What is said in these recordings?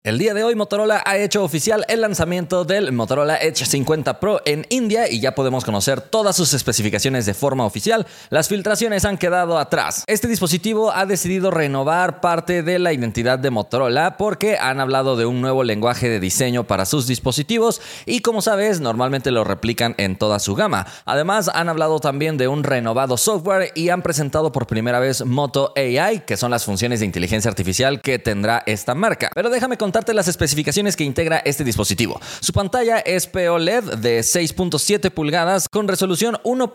El día de hoy Motorola ha hecho oficial el lanzamiento del Motorola Edge 50 Pro en India y ya podemos conocer todas sus especificaciones de forma oficial. Las filtraciones han quedado atrás. Este dispositivo ha decidido renovar parte de la identidad de Motorola porque han hablado de un nuevo lenguaje de diseño para sus dispositivos y, como sabes, normalmente lo replican en toda su gama. Además, han hablado también de un renovado software y han presentado por primera vez Moto AI, que son las funciones de inteligencia artificial que tendrá esta marca. Pero déjame contarte las especificaciones que integra este dispositivo. Su pantalla es POLED de 6.7 pulgadas con resolución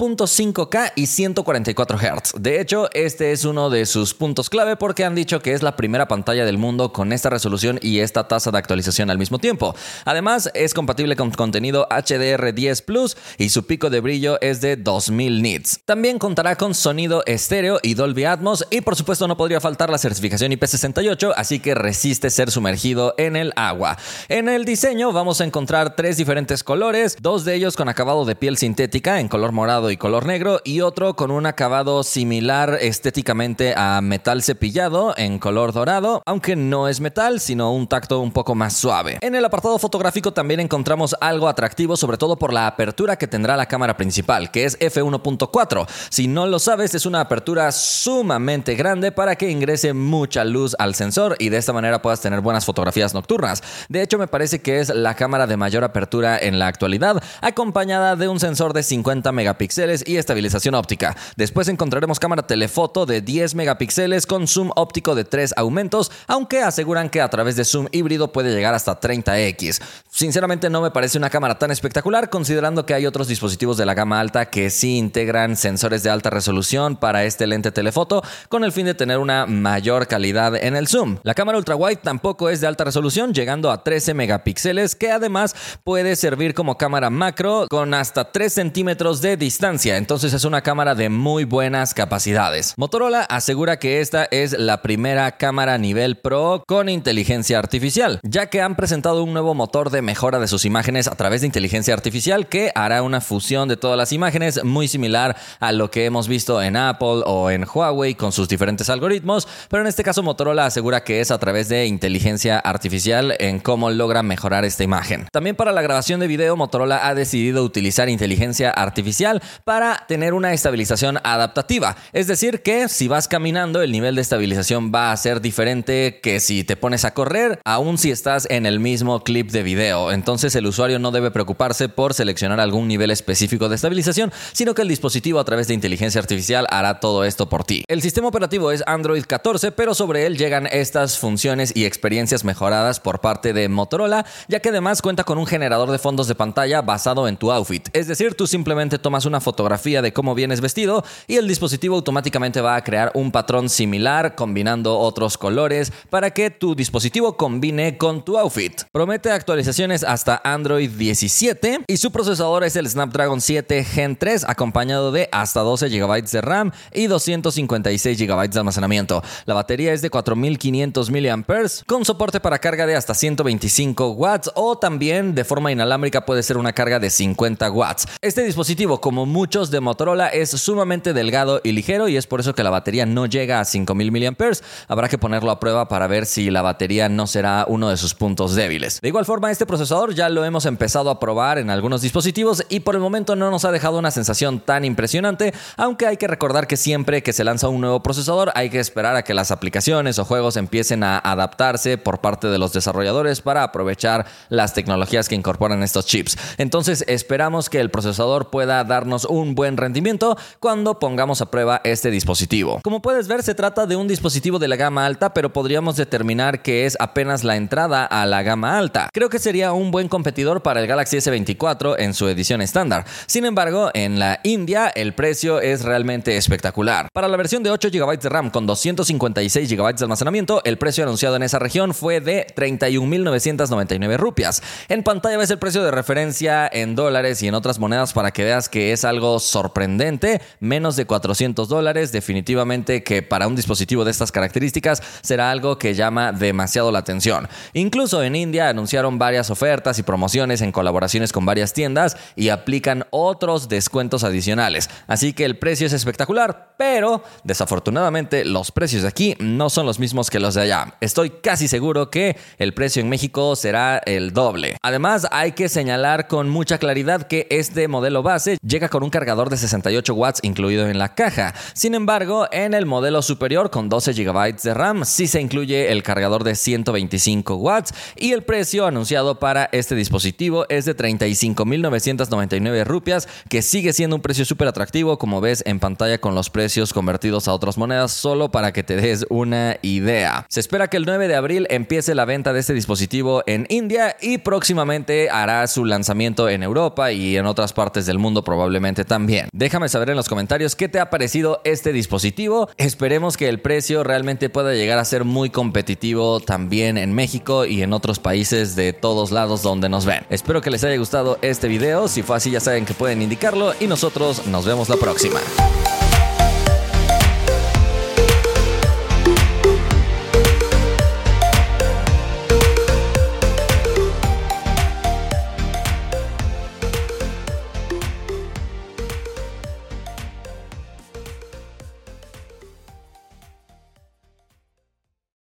1.5K y 144 Hz. De hecho, este es uno de sus puntos clave porque han dicho que es la primera pantalla del mundo con esta resolución y esta tasa de actualización al mismo tiempo. Además, es compatible con contenido HDR10 Plus y su pico de brillo es de 2000 nits. También contará con sonido estéreo y Dolby Atmos y, por supuesto, no podría faltar la certificación IP68, así que resiste ser sumergido en el agua. En el diseño vamos a encontrar tres diferentes colores, dos de ellos con acabado de piel sintética en color morado y color negro y otro con un acabado similar estéticamente a metal cepillado en color dorado, aunque no es metal sino un tacto un poco más suave. En el apartado fotográfico también encontramos algo atractivo, sobre todo por la apertura que tendrá la cámara principal, que es f1.4. Si no lo sabes, es una apertura sumamente grande para que ingrese mucha luz al sensor y de esta manera puedas tener buenas fotografías nocturnas. De hecho, me parece que es la cámara de mayor apertura en la actualidad, acompañada de un sensor de 50 megapíxeles y estabilización óptica. Después encontraremos cámara telefoto de 10 megapíxeles con zoom óptico de 3 aumentos, aunque aseguran que a través de zoom híbrido puede llegar hasta 30x. Sinceramente no me parece una cámara tan espectacular, considerando que hay otros dispositivos de la gama alta que sí integran sensores de alta resolución para este lente telefoto con el fin de tener una mayor calidad en el zoom. La cámara ultrawide tampoco es de alta resolución, llegando a 13 megapíxeles, que además puede servir como cámara macro con hasta 3 centímetros de distancia. Entonces es una cámara de muy buenas capacidades. Motorola asegura que esta es la primera cámara a nivel Pro con inteligencia artificial, ya que han presentado un nuevo motor de mejora de sus imágenes a través de inteligencia artificial que hará una fusión de todas las imágenes muy similar a lo que hemos visto en Apple o en Huawei con sus diferentes algoritmos, pero en este caso Motorola asegura que es a través de inteligencia artificial en cómo logra mejorar esta imagen. También para la grabación de video, Motorola ha decidido utilizar inteligencia artificial para tener una estabilización adaptativa. Es decir, que si vas caminando, el nivel de estabilización va a ser diferente que si te pones a correr, aun si estás en el mismo clip de video. Entonces el usuario no debe preocuparse por seleccionar algún nivel específico de estabilización, sino que el dispositivo a través de inteligencia artificial hará todo esto por ti. El sistema operativo es Android 14, pero sobre él llegan estas funciones y experiencias mejoradas por parte de Motorola, ya que además cuenta con un generador de fondos de pantalla basado en tu outfit. Es decir, tú simplemente tomas una fotografía de cómo vienes vestido y el dispositivo automáticamente va a crear un patrón similar combinando otros colores para que tu dispositivo combine con tu outfit. Promete actualizaciones hasta Android 17 y su procesador es el Snapdragon 7 Gen 3 acompañado de hasta 12 GB de RAM y 256 GB de almacenamiento. La batería es de 4500 mAh con soporte para carga de hasta 125 watts o también de forma inalámbrica puede ser una carga de 50 watts. Este dispositivo, como muchos de Motorola, es sumamente delgado y ligero y es por eso que la batería no llega a 5000 mAh. Habrá que ponerlo a prueba para ver si la batería no será uno de sus puntos débiles. De igual forma, este procesador ya lo hemos empezado a probar en algunos dispositivos y por el momento no nos ha dejado una sensación tan impresionante, aunque hay que recordar que siempre que se lanza un nuevo procesador hay que esperar a que las aplicaciones o juegos empiecen a adaptarse por parte de los desarrolladores para aprovechar las tecnologías que incorporan estos chips. Entonces esperamos que el procesador pueda darnos un buen rendimiento cuando pongamos a prueba este dispositivo. Como puedes ver, se trata de un dispositivo de la gama alta, pero podríamos determinar que es apenas la entrada a la gama alta. Creo que sería un buen competidor para el Galaxy S24 en su edición estándar. Sin embargo, en la India el precio es realmente espectacular. Para la versión de 8 GB de RAM con 256 GB de almacenamiento, el precio anunciado en esa región fue de 31,999 rupias. En pantalla ves el precio de referencia en dólares y en otras monedas para que veas que es algo sorprendente. Menos de $400, definitivamente que para un dispositivo de estas características será algo que llama demasiado la atención. Incluso en India anunciaron varias ofertas y promociones en colaboraciones con varias tiendas y aplican otros descuentos adicionales. Así que el precio es espectacular, pero desafortunadamente los precios de aquí no son los mismos que los de allá. Estoy casi seguro que que el precio en México será el doble. Además, hay que señalar con mucha claridad que este modelo base llega con un cargador de 68 watts incluido en la caja. Sin embargo, en el modelo superior con 12 GB de RAM sí se incluye el cargador de 125 watts y el precio anunciado para este dispositivo es de 35,999 rupias, que sigue siendo un precio súper atractivo, como ves en pantalla con los precios convertidos a otras monedas, solo para que te des una idea. Se espera que el 9 de abril empiece la venta de este dispositivo en India y próximamente hará su lanzamiento en Europa y en otras partes del mundo probablemente también. Déjame saber en los comentarios qué te ha parecido este dispositivo. Esperemos que el precio realmente pueda llegar a ser muy competitivo también en México y en otros países de todos lados donde nos ven. Espero que les haya gustado este video. Si fue así, ya saben que pueden indicarlo y nosotros nos vemos la próxima.